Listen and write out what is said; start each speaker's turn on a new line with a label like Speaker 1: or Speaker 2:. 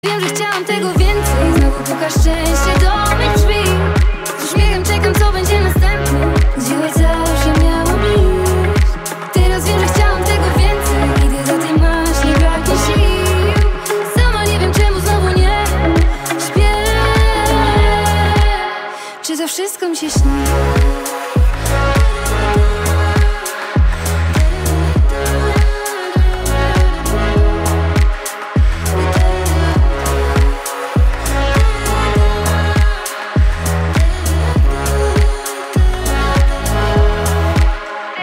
Speaker 1: Wiem, że chciałam tego więcej. Znowu puka szczęście do mych drzwi. Z uśmiechem czekam, co będzie następne. Zdziałać zawsze miało bliż. Teraz wiem, że chciałam tego więcej. Idę za tym, masz, nie braknie sił. Sama nie wiem, czemu znowu nie śpię. Czy to wszystko mi się śni?